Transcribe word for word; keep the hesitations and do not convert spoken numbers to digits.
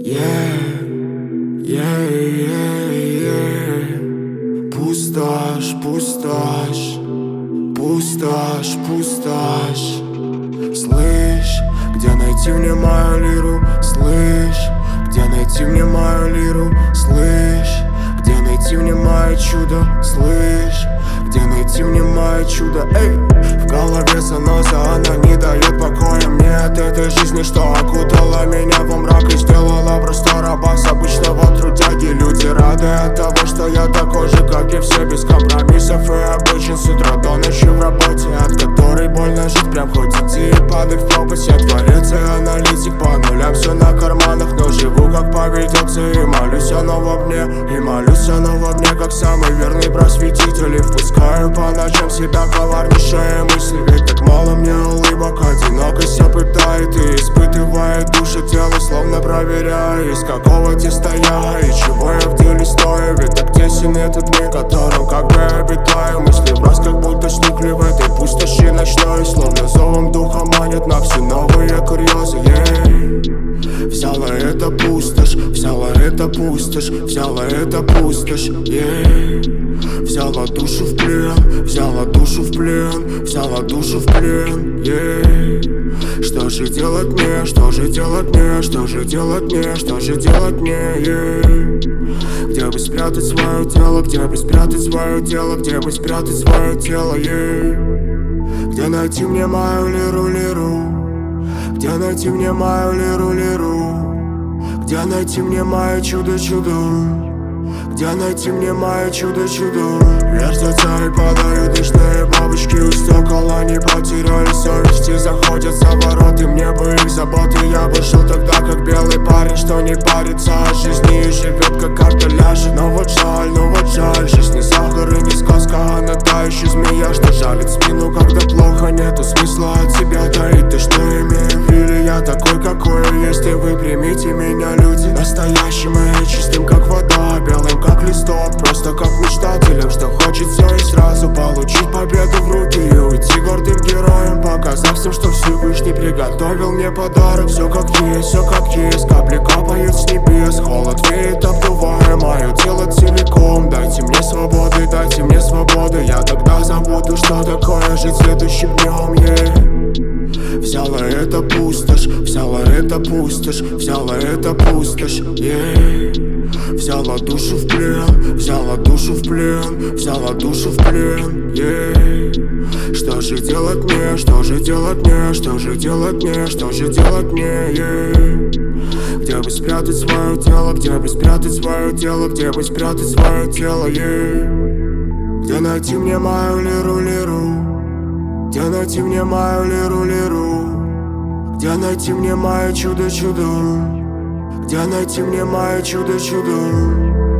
Yeah, yeah, yeah, yeah. Пустошь, пустошь, пустошь, пустошь. Слышь, где найти мне мою лиру? Слышь, где найти мне мою лиру? Слышь, где найти мне мое чудо? Слышь, где найти мне мое чудо? Эй, в голове заноза, она не дает покоя мне от этой жизни, что окутала меня во мрак и сделала просто раба с обычного трудяги. Люди рады от того, что я такой же, как и все, без компромиссов и обычен с утра до ночи в работе, от которой больно жить, прям хоть иди и падай в пропасть. Я творец и аналитик, по нулям все на карманах, но живу как поведется и молюсь оно во мне, и молюсь оно во мне, как самый верный просветитель, и впускаю по ночам себя коварнейшие мысли. Ведь так мало мне улыбок, одинокость опытает и испытывает души тело, словно проверяя, из какого теста я и чего я в деле стою. Ведь так тесен этот мир, которым как бы обитаю. Мысли враз как будто сникли в этой пустоши ночной, словно зовом духа манят на все новые курьезы. Yeah. Взяла это пустошь, взяла это пустошь, взяла это пустошь. Yeah. Взяла душу в плен, взяла душу в плен, взяла душу в плен. Yeah. Что же делать мне, что же делать мне, что же делать мне, что же делать мне? Yeah. Где бы спрятать свое тело, где бы спрятать свое тело, где бы спрятать свое тело? Yeah. Где найти мне мою лиру, лиру? Где найти мне мою лиру, лиру? Где найти мне мое чудо, чудо? Где найти мне мое чудо-чудо? Вертятся и падают ночные бабочки у стекол. Они потеряли совесть и заходят за ворот. И мне бы их заботы, я бы жил тогда как белый парень, что не парится о жизни и живет как карта ляжет. Но вот жаль, ну вот жаль, жизнь не сахар и не сказка, а надающая змея, что жалит спину, когда плохо, нету смысла от себя таить. Ты что имею в виду? Я такой, какой я есть, и вы примите меня, люди. Настоящим и чистым, как вода, белым, как листок, просто как мечтателям, что хочет все и сразу получить победу в руки и уйти гордым героем, показав всем, что Всевышний приготовил мне подарок. Все как есть, все как есть, капли капают с небес, холод веет, обдувая мое тело целиком. Дайте мне свободы, дайте мне свободы, я тогда забуду, что такое жить следующим днем. Yeah. Взяла это пустошь, взяла это пустошь, взяла это пустошь. Yeah. Взяла душу в плен, взяла душу в плен, взяла душу в плен. Yeah. Что же делать мне, что же делать мне, что же делать мне, что же делать мне? Yeah. Где бы спрятать свое тело, где бы спрятать свое тело, где бы спрятать свое тело? Yeah. Где найти мне мою лиру, лиру? Где найти мне мою лиру, лиру? Где найти мне мое чудо, чудо? Где найти мне мое чудо, чудо?